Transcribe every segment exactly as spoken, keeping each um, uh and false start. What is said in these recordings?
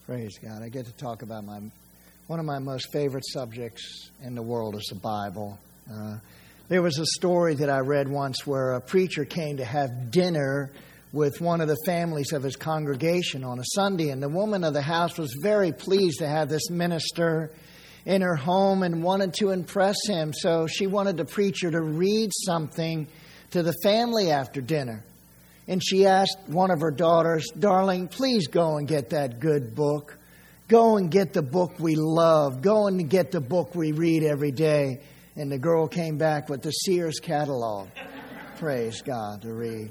Praise God. I get to talk about my one of my most favorite subjects in the world is the Bible. Uh, there was a story that I read once where a preacher came to have dinner with one of the families of his congregation on a Sunday. And the woman of the house was very pleased to have this minister in her home and wanted to impress him. So she wanted the preacher to read something to the family after dinner. And she asked one of her daughters, "Darling, please go and get that good book. Go and get the book we love. Go and get the book we read every day." And the girl came back with the Sears catalog. Praise God, to read.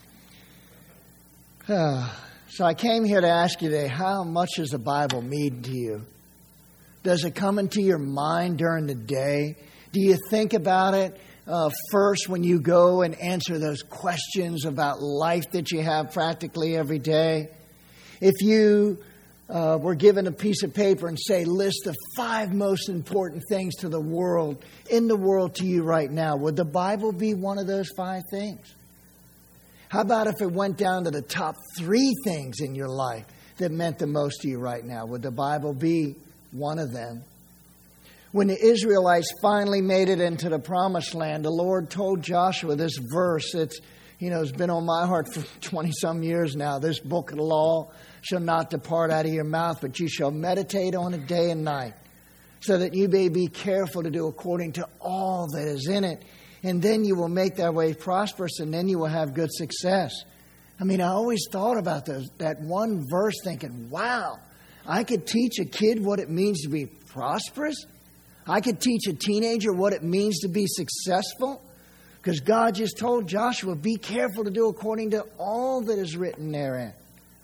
So I came here to ask you today, how much does the Bible mean to you? Does it come into your mind during the day? Do you think about it uh, first when you go and answer those questions about life that you have practically every day? If you uh, were given a piece of paper and say, list the five most important things to the world, in the world to you right now, would the Bible be one of those five things? How about if it went down to the top three things in your life that meant the most to you right now? Would the Bible be one of them? When the Israelites finally made it into the promised land, the Lord told Joshua this verse. It's, you know, it's been on my heart for twenty-some years now. This book of the law shall not depart out of your mouth, but you shall meditate on it day and night, so that you may be careful to do according to all that is in it. And then you will make that way prosperous, and then you will have good success. I mean, I always thought about those, that one verse thinking, wow, I could teach a kid what it means to be prosperous. I could teach a teenager what it means to be successful. Because God just told Joshua, be careful to do according to all that is written therein.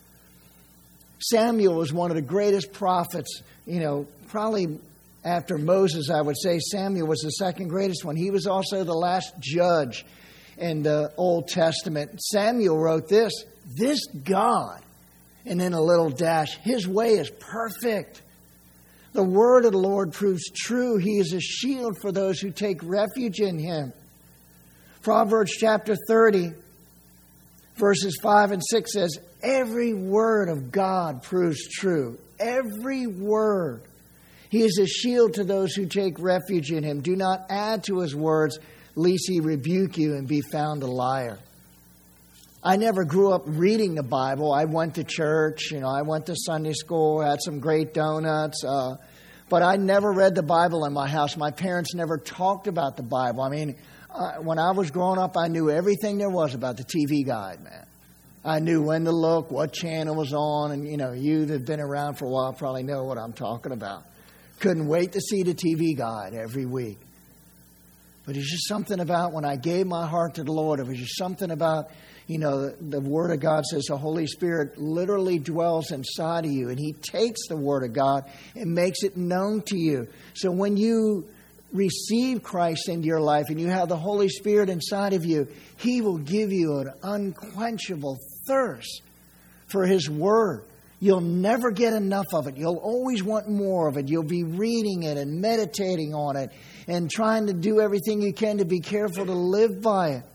Samuel was one of the greatest prophets, you know, probably after Moses, I would say Samuel was the second greatest one. He was also the last judge in the Old Testament. Samuel wrote this, this God, and then a little dash, His way is perfect. The word of the Lord proves true. He is a shield for those who take refuge in Him. Proverbs chapter thirty, verses five and six says, every word of God proves true. Every word. He is a shield to those who take refuge in Him. Do not add to His words, lest He rebuke you and be found a liar. I never grew up reading the Bible. I went to church, you know, I went to Sunday school, had some great donuts, uh, but I never read the Bible in my house. My parents never talked about the Bible. I mean, uh, when I was growing up, I knew everything there was about the T V guide, man. I knew when to look, what channel was on, and, you know, you that have been around for a while probably know what I'm talking about. Couldn't wait to see the T V guide every week. But it's just something about when I gave my heart to the Lord, it was just something about, you know, the, the Word of God says the Holy Spirit literally dwells inside of you. And He takes the Word of God and makes it known to you. So when you receive Christ into your life and you have the Holy Spirit inside of you, He will give you an unquenchable thirst for His Word. You'll never get enough of it. You'll always want more of it. You'll be reading it and meditating on it and trying to do everything you can to be careful to live by it.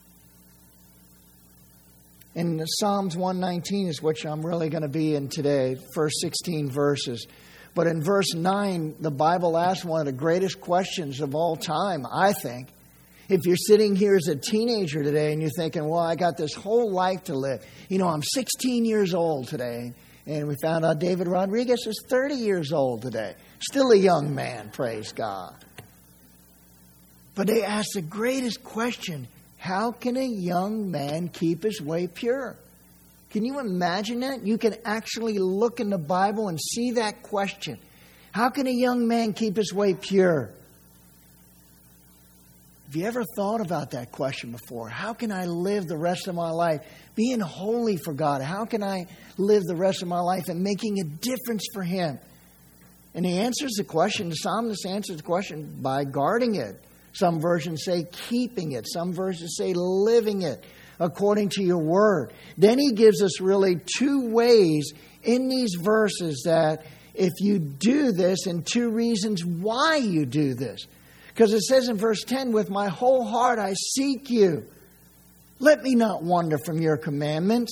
And Psalms one nineteen is which I'm really going to be in today, first sixteen verses. But in verse nine, the Bible asks one of the greatest questions of all time, I think. If you're sitting here as a teenager today and you're thinking, well, I got this whole life to live. You know, I'm sixteen years old today. And we found out David Rodriguez is thirty years old today. Still a young man, praise God. But they ask the greatest question, how can a young man keep his way pure? Can you imagine that? You can actually look in the Bible and see that question. How can a young man keep his way pure? Have you ever thought about that question before? How can I live the rest of my life being holy for God? How can I live the rest of my life and making a difference for Him? And He answers the question, the psalmist answers the question by guarding it. Some versions say keeping it. Some versions say living it according to your word. Then He gives us really two ways in these verses that if you do this, and two reasons why you do this. Because it says in verse ten, with my whole heart I seek you. Let me not wander from your commandments.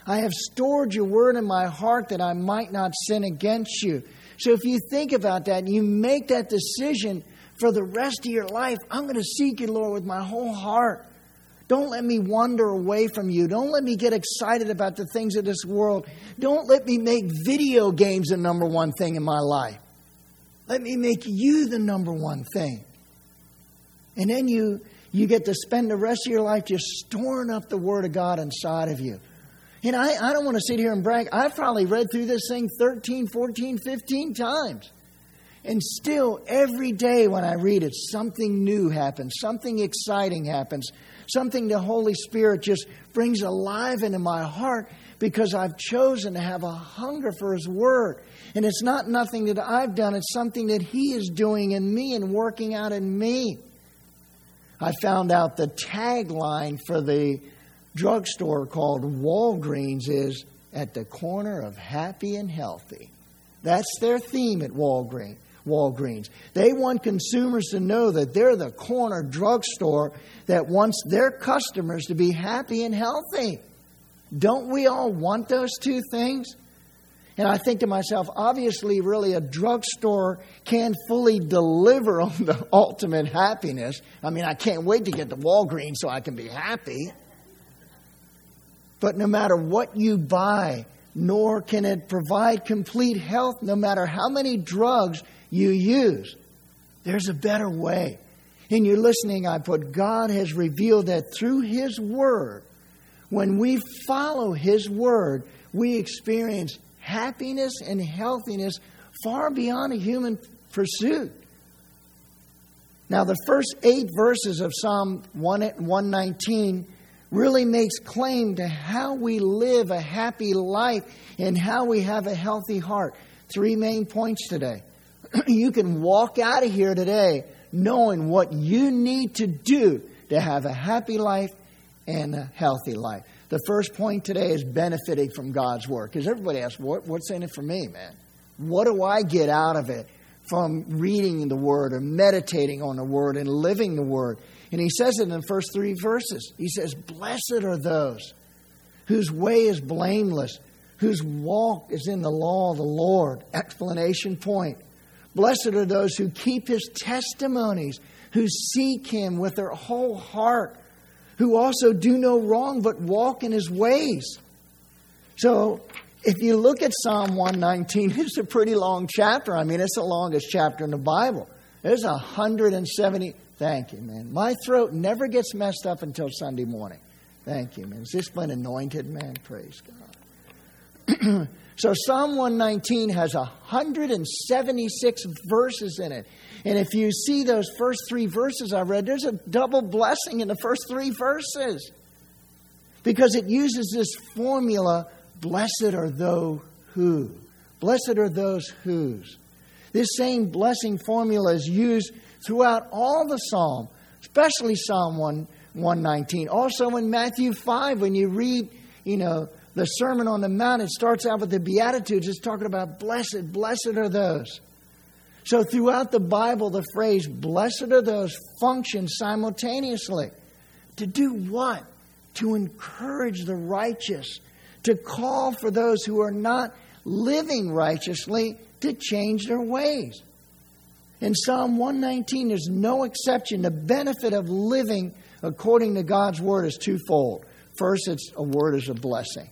I have stored your word in my heart that I might not sin against you. So if you think about that and you make that decision for the rest of your life, I'm going to seek you, Lord, with my whole heart. Don't let me wander away from you. Don't let me get excited about the things of this world. Don't let me make video games the number one thing in my life. Let me make you the number one thing. And then you, you get to spend the rest of your life just storing up the Word of God inside of you. And I, I don't want to sit here and brag. I've probably read through this thing thirteen, fourteen, fifteen times. And still, every day when I read it, something new happens. Something exciting happens. Something the Holy Spirit just brings alive into my heart because I've chosen to have a hunger for His Word. And it's not nothing that I've done. It's something that He is doing in me and working out in me. I found out the tagline for the drugstore called Walgreens is at the corner of happy and healthy. That's their theme at Walgreens. Walgreens. They want consumers to know that they're the corner drugstore that wants their customers to be happy and healthy. Don't we all want those two things? And I think to myself, obviously, really, a drugstore can't fully deliver on the ultimate happiness. I mean, I can't wait to get to Walgreens so I can be happy. But no matter what you buy, nor can it provide complete health, no matter how many drugs you use. There's a better way. In your listening, I put, God has revealed that through His Word, when we follow His Word, we experience happiness and healthiness far beyond a human pursuit. Now, the first eight verses of Psalm one nineteen really makes claim to how we live a happy life and how we have a healthy heart. Three main points today. You can walk out of here today knowing what you need to do to have a happy life and a healthy life. The first point today is benefiting from God's Word. Because everybody asks, what, what's in it for me, man? What do I get out of it from reading the Word or meditating on the Word and living the Word? And he says it in the first three verses. He says, blessed are those whose way is blameless, whose walk is in the law of the Lord. Explanation point. Blessed are those who keep His testimonies, who seek Him with their whole heart, who also do no wrong but walk in His ways. So if you look at Psalm one nineteen, it's a pretty long chapter. I mean, it's the longest chapter in the Bible. There's one hundred seventy. Thank you, man. My throat never gets messed up until Sunday morning. Thank you, man. Has this been anointed, man? Praise God. So Psalm one nineteen has one hundred seventy-six verses in it. And if you see those first three verses I read, there's a double blessing in the first three verses. Because it uses this formula, blessed are those who. Blessed are those whose. This same blessing formula is used throughout all the Psalm, especially Psalm one nineteen. Also in Matthew five, when you read, you know, the Sermon on the Mount, it starts out with the Beatitudes. It's talking about blessed, blessed are those. So throughout the Bible, the phrase blessed are those functions simultaneously. To do what? To encourage the righteous. To call for those who are not living righteously to change their ways. In Psalm one nineteen, there's no exception. The benefit of living according to God's Word is twofold. First, it's a word is a blessing.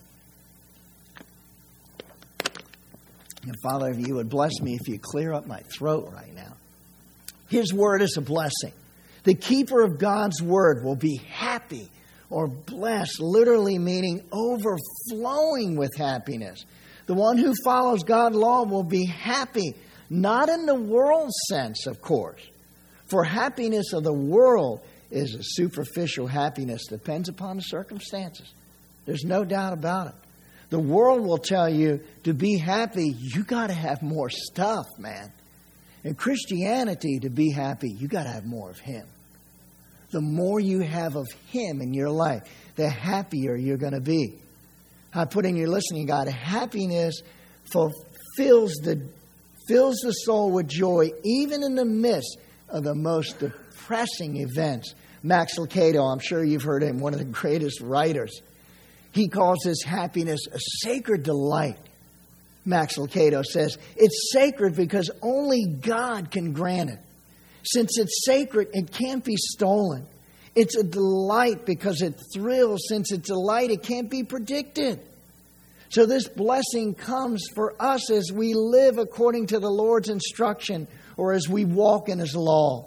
And Father, if you would bless me if you clear up my throat right now. His Word is a blessing. The keeper of God's Word will be happy or blessed, literally meaning overflowing with happiness. The one who follows God's law will be happy, not in the world's sense, of course. For happiness of the world is a superficial happiness, depends upon the circumstances. There's no doubt about it. The world will tell you to be happy, you got to have more stuff, man. In Christianity, to be happy, you got to have more of Him. The more you have of Him in your life, the happier you're going to be. I put in your listening guide, happiness fulfills the, fills the soul with joy, even in the midst of the most depressing events. Max Lucado, I'm sure you've heard him, one of the greatest writers. He calls this happiness a sacred delight. Max Lucado says, it's sacred because only God can grant it. Since it's sacred, it can't be stolen. It's a delight because it thrills. Since it's a delight, it can't be predicted. So this blessing comes for us as we live according to the Lord's instruction or as we walk in His law.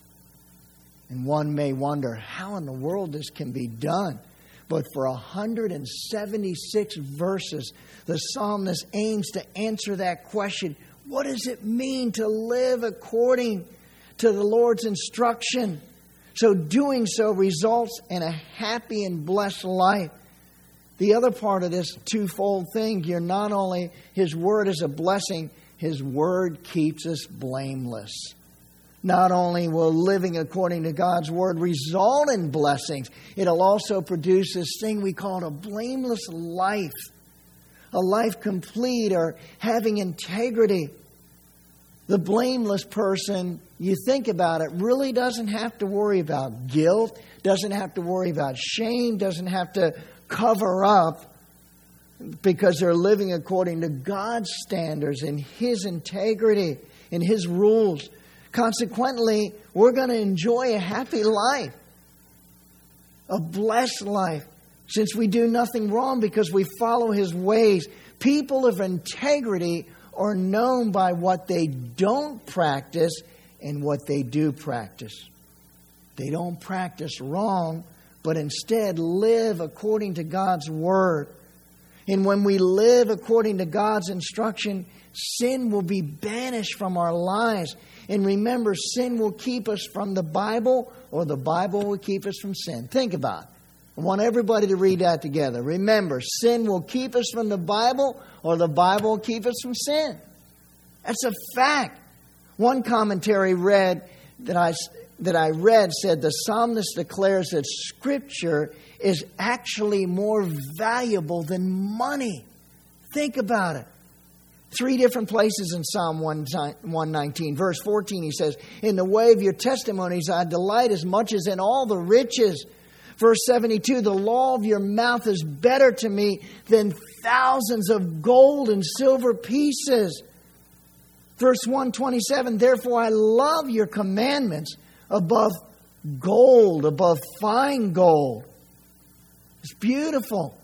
And one may wonder how in the world this can be done. But for one hundred seventy-six verses, the psalmist aims to answer that question. What does it mean to live according to the Lord's instruction? So doing so results in a happy and blessed life. The other part of this twofold thing, you're not only His Word is a blessing, His Word keeps us blameless. Not only will living according to God's Word result in blessings, it'll also produce this thing we call a blameless life. A life complete or having integrity. The blameless person, you think about it, really doesn't have to worry about guilt, doesn't have to worry about shame, doesn't have to cover up because they're living according to God's standards and His integrity and His rules. Consequently, we're going to enjoy a happy life, a blessed life, since we do nothing wrong because we follow His ways. People of integrity are known by what they don't practice and what they do practice. They don't practice wrong, but instead live according to God's Word. And when we live according to God's instruction, sin will be banished from our lives. And remember, sin will keep us from the Bible, or the Bible will keep us from sin. Think about it. I want everybody to read that together. Remember, sin will keep us from the Bible, or the Bible will keep us from sin. That's a fact. One commentary read that I, that I read said the psalmist declares that Scripture is actually more valuable than money. Think about it. Three different places in Psalm one nineteen. Verse fourteen, he says, in the way of your testimonies I delight as much as in all the riches. Verse seventy-two, the law of your mouth is better to me than thousands of gold and silver pieces. Verse one twenty-seven, therefore I love your commandments above gold, above fine gold. It's beautiful.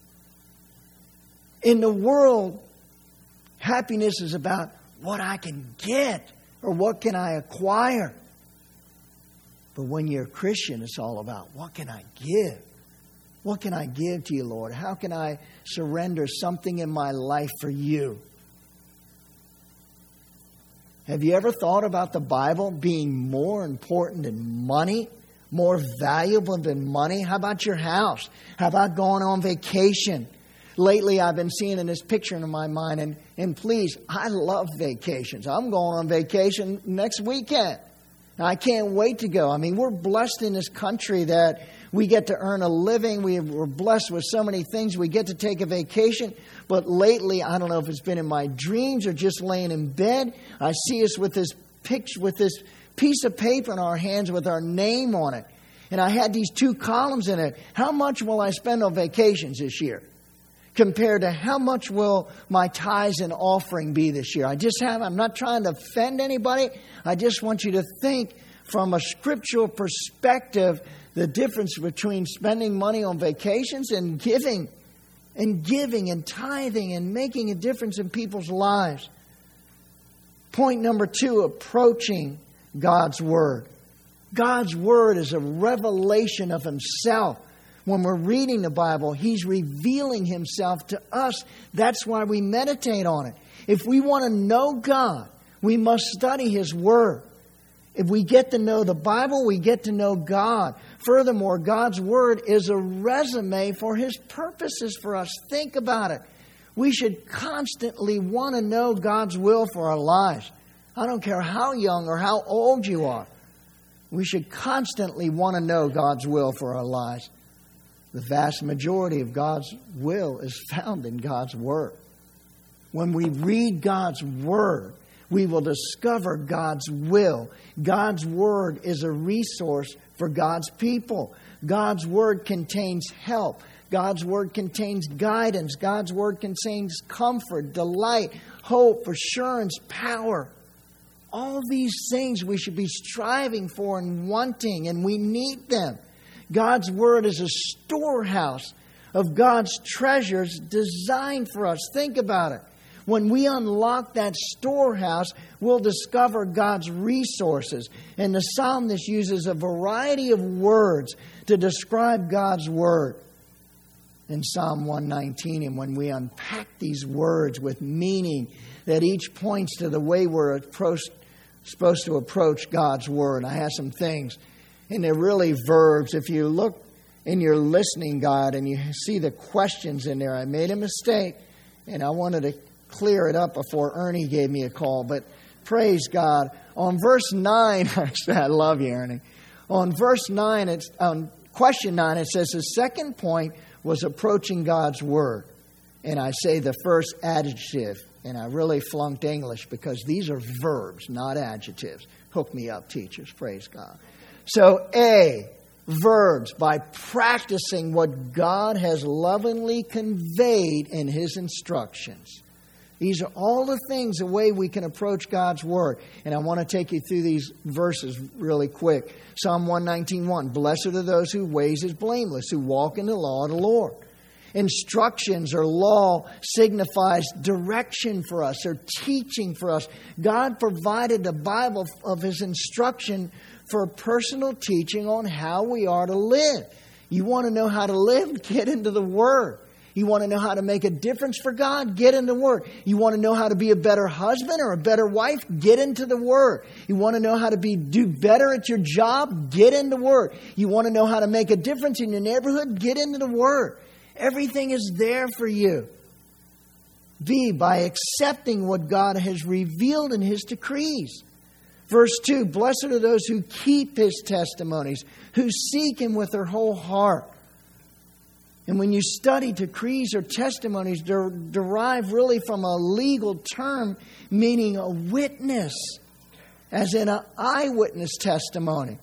In the world, happiness is about what I can get or what can I acquire. But when you're a Christian, it's all about what can I give? What can I give to you, Lord? How can I surrender something in my life for you? Have you ever thought about the Bible being more important than money? More valuable than money? How about your house? How about going on vacation? Lately, I've been seeing in this picture in my mind, and, and please, I love vacations. I'm going on vacation next weekend. I can't wait to go. I mean, we're blessed in this country that we get to earn a living. We, we're blessed with so many things. We get to take a vacation. But lately, I don't know if it's been in my dreams or just laying in bed, I see us with this picture, with this piece of paper in our hands with our name on it. And I had these two columns in it. How much will I spend on vacations this year? Compared to how much will my tithes and offering be this year? I just have, I'm not trying to offend anybody. I just want you to think from a scriptural perspective, the difference between spending money on vacations and giving, and giving and tithing and making a difference in people's lives. Point number two, approaching God's Word. God's Word is a revelation of Himself. When we're reading the Bible, He's revealing Himself to us. That's why we meditate on it. If we want to know God, we must study His Word. If we get to know the Bible, we get to know God. Furthermore, God's Word is a resume for His purposes for us. Think about it. We should constantly want to know God's will for our lives. I don't care how young or how old you are. We should constantly want to know God's will for our lives. The vast majority of God's will is found in God's Word. When we read God's Word, we will discover God's will. God's Word is a resource for God's people. God's Word contains help. God's Word contains guidance. God's Word contains comfort, delight, hope, assurance, power. All these things we should be striving for and wanting, and we need them. God's Word is a storehouse of God's treasures designed for us. Think about it. When we unlock that storehouse, we'll discover God's resources. And the psalmist uses a variety of words to describe God's Word in Psalm one nineteen. And when we unpack these words with meaning that each points to the way we're approach, supposed to approach God's Word, I have some things. And they're really verbs. If you look in your listening guide and you see the questions in there, I made a mistake and I wanted to clear it up before Ernie gave me a call. But praise God. On verse nine, I love you, Ernie. On verse nine, it's on question nine, it says the second point was approaching God's Word. And I say the first adjective, and I really flunked English because these are verbs, not adjectives. Hook me up, teachers. Praise God. So A, verbs, by practicing what God has lovingly conveyed in His instructions. These are all the things, the way we can approach God's Word. And I want to take you through these verses really quick. Psalm one nineteen, one. Blessed are those whose ways is blameless, who walk in the law of the Lord. Instructions or law signifies direction for us or teaching for us. God provided the Bible of His instruction for personal teaching on how we are to live. You want to know how to live? Get into the Word. You want to know how to make a difference for God? Get in the Word. You want to know how to be a better husband or a better wife? Get into the Word. You want to know how to be do better at your job? Get in the Word. You want to know how to make a difference in your neighborhood? Get into the Word. Everything is there for you. B, by accepting what God has revealed in His decrees. Verse two, blessed are those who keep His testimonies, who seek Him with their whole heart. And when you study decrees or testimonies, they're derived really from a legal term meaning a witness, as in an eyewitness testimony.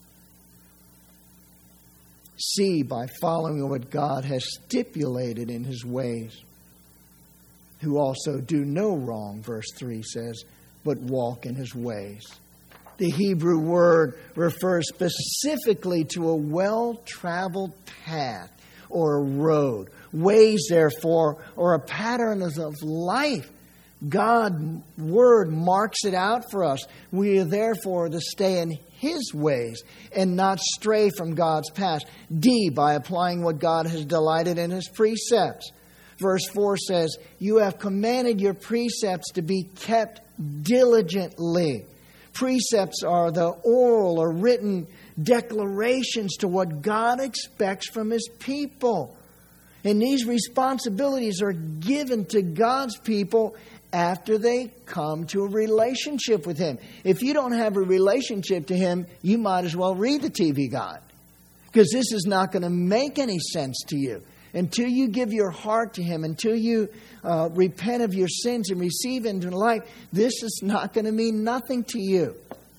C, by following what God has stipulated in His ways, who also do no wrong, verse three says, but walk in His ways. The Hebrew word refers specifically to a well-traveled path or a road. Ways, therefore, or a pattern of life. God's Word marks it out for us. We are therefore to stay in His ways and not stray from God's path. D, by applying what God has delighted in His precepts. Verse four says, you have commanded your precepts to be kept diligently. Precepts are the oral or written declarations to what God expects from His people. And these responsibilities are given to God's people after they come to a relationship with Him. If you don't have a relationship to Him, you might as well read the T V guide, because this is not going to make any sense to you. Until you give your heart to Him, until you uh, repent of your sins and receive into life, this is not going to mean nothing to you.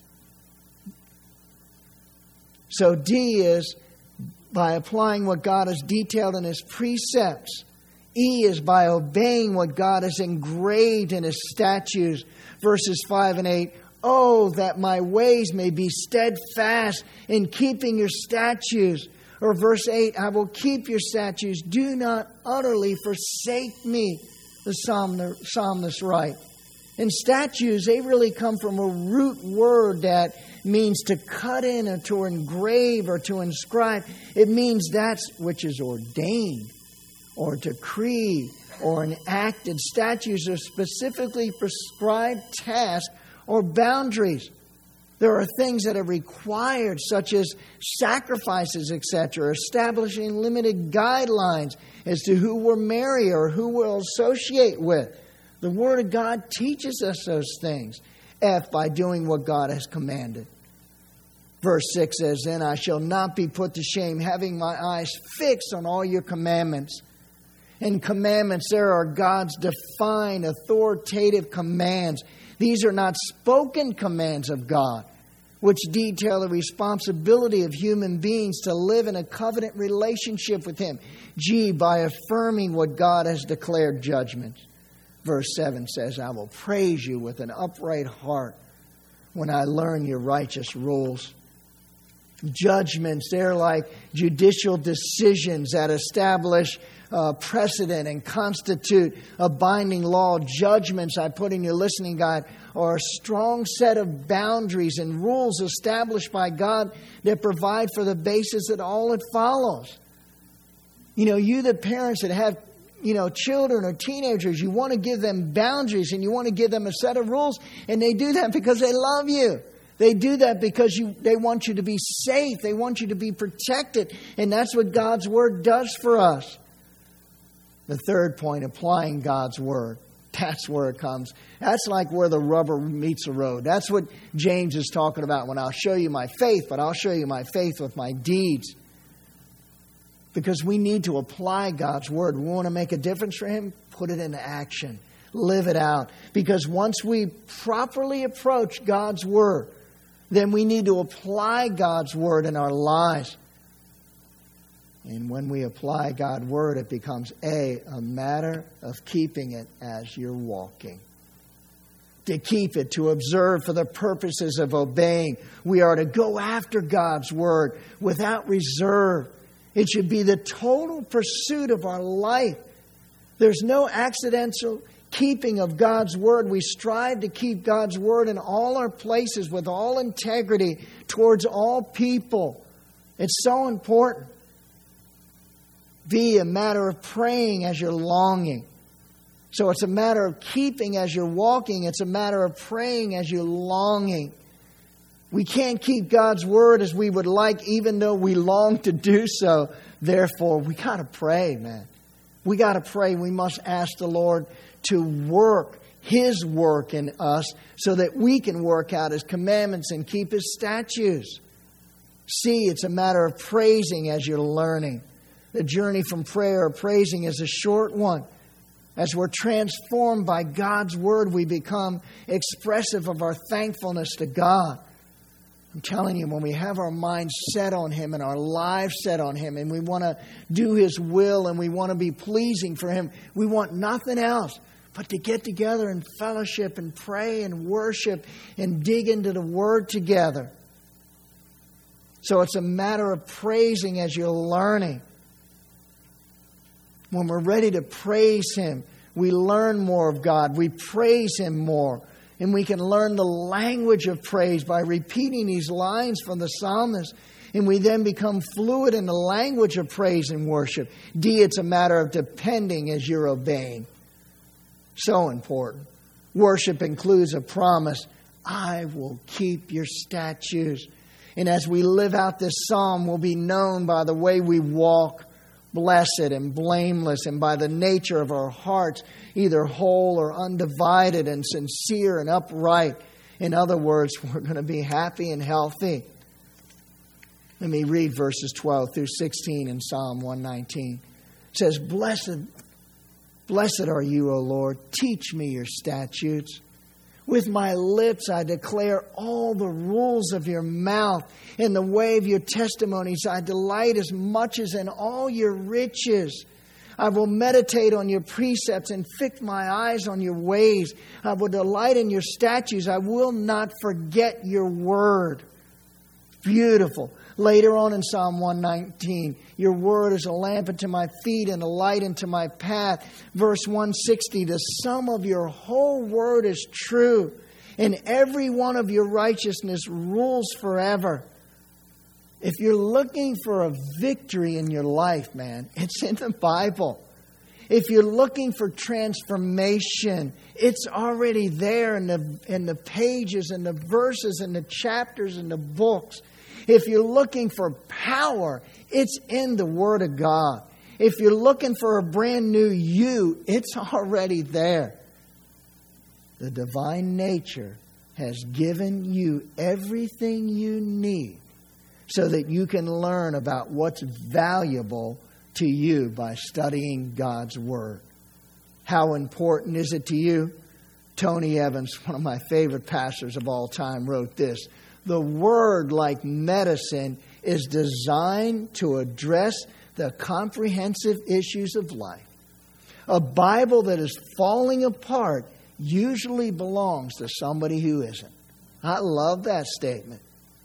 So D is by applying what God has detailed in His precepts. E is by obeying what God has engraved in His statutes. Verses five and eight. Oh, that my ways may be steadfast in keeping your statutes. Or verse eight, I will keep your statutes. Do not utterly forsake me. The psalmist writes. And statutes, they really come from a root word that means to cut in or to engrave or to inscribe. It means that which is ordained or decreed or enacted. Statutes are specifically prescribed tasks or boundaries. There are things that are required, such as sacrifices, et cetera, establishing limited guidelines as to who we'll marry or who we'll associate with. The Word of God teaches us those things. F, by doing what God has commanded. Verse six says, then I shall not be put to shame, having my eyes fixed on all your commandments. In commandments, there are God's defined, authoritative commands. These are not spoken commands of God, which detail the responsibility of human beings to live in a covenant relationship with Him. G, by affirming what God has declared judgments. Verse seven says, I will praise you with an upright heart when I learn your righteous rules. Judgments, they're like judicial decisions that establish uh, precedent and constitute a binding law. Judgments, I put in your listening guide, are a strong set of boundaries and rules established by God that provide for the basis that all it follows. You know, you the parents that have, you know, children or teenagers, you want to give them boundaries and you want to give them a set of rules, and they do that because they love you. They do that because you, they want you to be safe. They want you to be protected. And that's what God's Word does for us. The third point, applying God's Word. That's where it comes. That's like where the rubber meets the road. That's what James is talking about when I'll show you my faith, but I'll show you my faith with my deeds. Because we need to apply God's Word. We want to make a difference for Him, put it into action. Live it out. Because once we properly approach God's Word, then we need to apply God's Word in our lives. And when we apply God's Word, it becomes A, a matter of keeping it as you're walking. To keep it, to observe for the purposes of obeying. We are to go after God's Word without reserve. It should be the total pursuit of our life. There's no accidental keeping of God's Word. We strive to keep God's Word in all our places with all integrity towards all people. It's so important. Be a matter of praying as you're longing. So it's a matter of keeping as you're walking. It's a matter of praying as you're longing. We can't keep God's Word as we would like, even though we long to do so. Therefore, we got to pray, man. We got to pray. We must ask the Lord to work His work in us so that we can work out His commandments and keep His statutes. See, it's a matter of praising as you're learning. The journey from prayer or praising is a short one. As we're transformed by God's Word, we become expressive of our thankfulness to God. I'm telling you, when we have our minds set on Him and our lives set on Him, and we want to do His will and we want to be pleasing for Him, we want nothing else but to get together and fellowship and pray and worship and dig into the Word together. So it's a matter of praising as you're learning. When we're ready to praise Him, we learn more of God. We praise Him more. And we can learn the language of praise by repeating these lines from the psalmist. And we then become fluid in the language of praise and worship. D, it's a matter of depending as you're obeying. So important. Worship includes a promise. I will keep your statutes. And as we live out this psalm, we'll be known by the way we walk, blessed and blameless, and by the nature of our hearts, either whole or undivided and sincere and upright. In other words, we're going to be happy and healthy. Let me read verses twelve through sixteen in Psalm one nineteen. It says, Blessed, blessed are you, O Lord. Teach me your statutes. With my lips I declare all the rules of your mouth. In the way of your testimonies I delight as much as in all your riches. I will meditate on your precepts and fix my eyes on your ways. I will delight in your statutes. I will not forget your word. Beautiful. Later on in Psalm one nineteen, your word is a lamp unto my feet and a light unto my path. Verse one sixty, the sum of your whole word is true, and every one of your righteousness rules forever. If you're looking for a victory in your life, man, it's in the Bible. If you're looking for transformation, it's already there in the, in the pages and the verses and the chapters and the books. If you're looking for power, it's in the Word of God. If you're looking for a brand new you, it's already there. The divine nature has given you everything you need so that you can learn about what's valuable to you by studying God's Word. How important is it to you? Tony Evans, one of my favorite pastors of all time, wrote this. The Word, like medicine, is designed to address the comprehensive issues of life. A Bible that is falling apart usually belongs to somebody who isn't. I love that statement.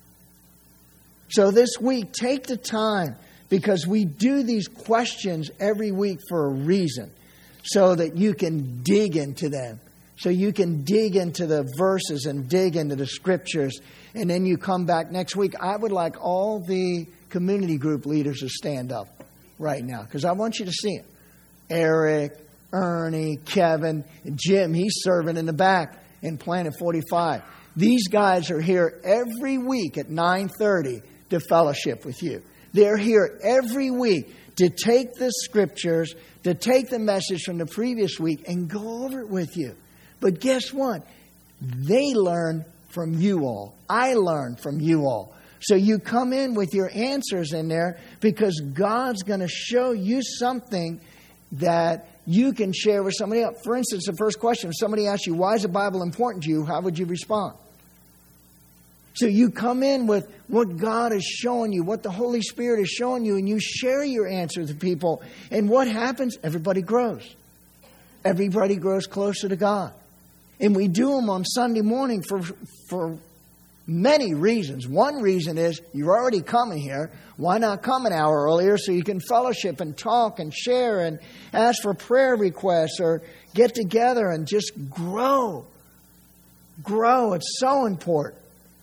So this week, take the time, because we do these questions every week for a reason, so that you can dig into them. So you can dig into the verses and dig into the scriptures. And then you come back next week. I would like all the community group leaders to stand up right now, because I want you to see them. Eric, Ernie, Kevin, and Jim. He's serving in the back in Planet forty-five. These guys are here every week at nine thirty to fellowship with you. They're here every week to take the scriptures, to take the message from the previous week and go over it with you. But guess what? They learn from you all. I learn from you all. So you come in with your answers in there, because God's going to show you something that you can share with somebody else. For instance, the first question, if somebody asks you, why is the Bible important to you? How would you respond? So you come in with what God is showing you, what the Holy Spirit is showing you, and you share your answer to people. And what happens? Everybody grows. Everybody grows closer to God. And we do them on Sunday morning for for many reasons. One reason is you're already coming here. Why not come an hour earlier so you can fellowship and talk and share and ask for prayer requests or get together and just grow. Grow. It's so important.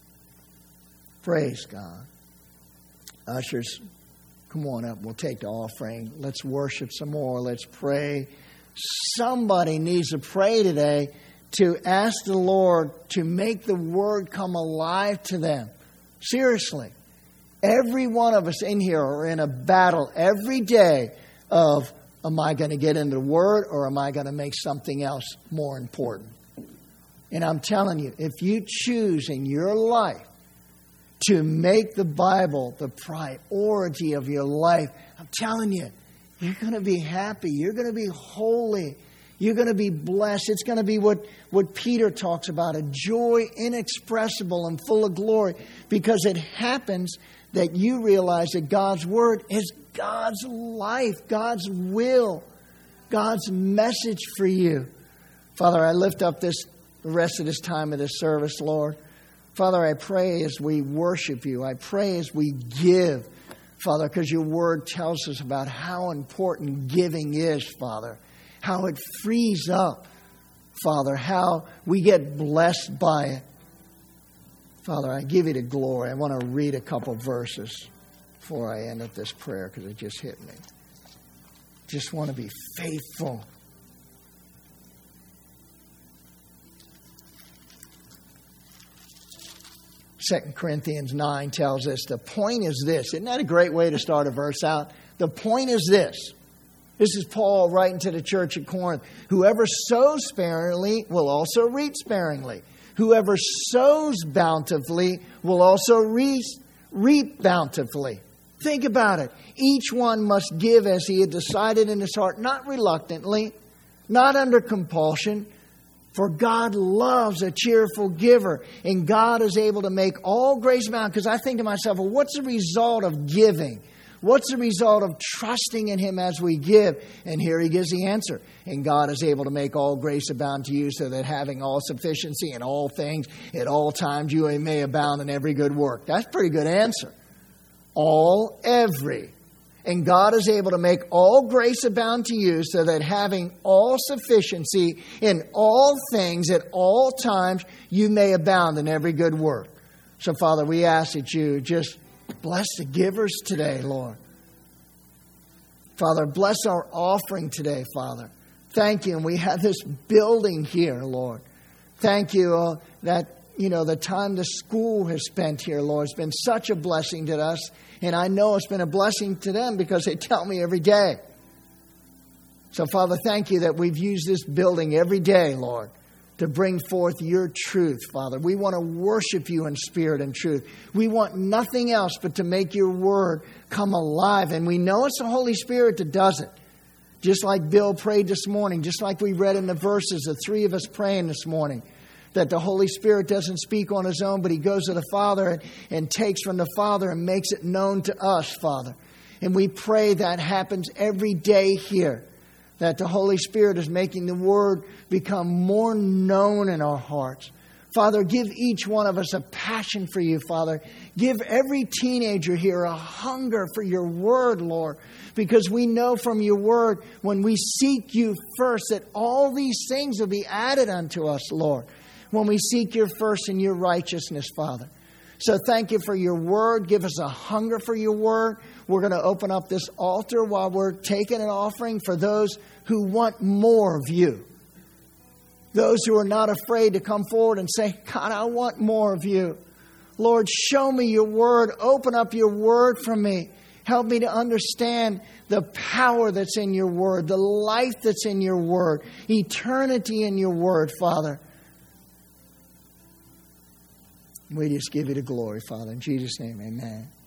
Praise God. Ushers, come on up. We'll take the offering. Let's worship some more. Let's pray. Somebody needs to pray today to ask the Lord to make the Word come alive to them. Seriously. Every one of us in here are in a battle every day of, am I going to get into the Word, or am I going to make something else more important? And I'm telling you, if you choose in your life to make the Bible the priority of your life, I'm telling you, you're going to be happy. You're going to be holy. You're going to be blessed. It's going to be what, what Peter talks about, a joy inexpressible and full of glory, because it happens that you realize that God's Word is God's life, God's will, God's message for you. Father, I lift up this the rest of this time of this service, Lord. Father, I pray as we worship you, I pray as we give, Father, because your Word tells us about how important giving is, Father. How it frees up, Father, how we get blessed by it. Father, I give you the glory. I want to read a couple verses before I end up this prayer, because it just hit me. Just want to be faithful. Second Corinthians nine tells us the point is this. Isn't that a great way to start a verse out? The point is this. This is Paul writing to the church at Corinth. Whoever sows sparingly will also reap sparingly. Whoever sows bountifully will also reap, reap bountifully. Think about it. Each one must give as he had decided in his heart, not reluctantly, not under compulsion. For God loves a cheerful giver. And God is able to make all grace abound. Because I think to myself, well, what's the result of giving? What's the result of trusting in Him as we give? And here he gives the answer. And God is able to make all grace abound to you, so that having all sufficiency in all things, at all times, you may abound in every good work. That's a pretty good answer. All, every. And God is able to make all grace abound to you, so that having all sufficiency in all things at all times, you may abound in every good work. So, Father, we ask that you just bless the givers today, Lord. Father, bless our offering today, Father. Thank you. And we have this building here, Lord. Thank you uh, that, you know, the time the school has spent here, Lord, has been such a blessing to us. And I know it's been a blessing to them, because they tell me every day. So, Father, thank you that we've used this building every day, Lord, to bring forth your truth, Father. We want to worship you in spirit and truth. We want nothing else but to make your word come alive. And we know it's the Holy Spirit that does it. Just like Bill prayed this morning, just like we read in the verses, the three of us praying this morning. that the Holy Spirit doesn't speak on His own, but He goes to the Father and, and takes from the Father and makes it known to us, Father. And we pray that happens every day here, that the Holy Spirit is making the Word become more known in our hearts. Father, give each one of us a passion for You, Father. Give every teenager here a hunger for Your Word, Lord, because we know from Your Word, when we seek You first, that all these things will be added unto us, Lord, when we seek You first in Your righteousness, Father. So thank You for Your Word. Give us a hunger for Your Word. We're going to open up this altar while we're taking an offering for those who want more of You. Those who are not afraid to come forward and say, God, I want more of You. Lord, show me Your Word. Open up Your Word for me. Help me to understand the power that's in Your Word, the life that's in Your Word, eternity in Your Word, Father. We just give You the glory, Father. In Jesus' name, amen.